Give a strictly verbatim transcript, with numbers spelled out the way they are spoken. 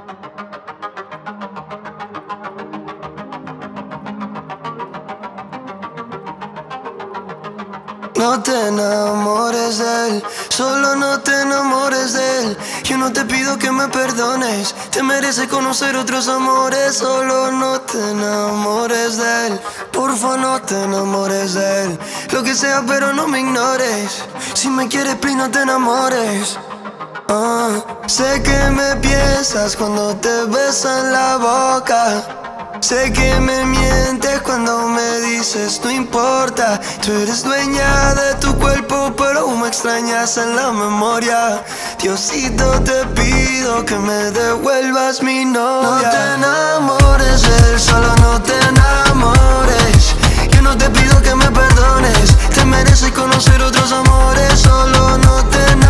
No te enamores de él, solo no te enamores de él. Yo no te pido que me perdones, te mereces conocer otros amores. Solo no te enamores de él, porfa no te enamores de él. Lo que sea pero no me ignores, si me quieres please no te enamores. Ah, sé que me piensas cuando te besan la boca. Sé que me mientes cuando me dices no importa. Tú eres dueña de tu cuerpo pero me extrañas en la memoria. Diosito te pido que me devuelvas mi novia. No te enamores de él, solo no te enamores. Yo no te pido que me perdones, te mereces conocer otros amores. Solo no te enamores.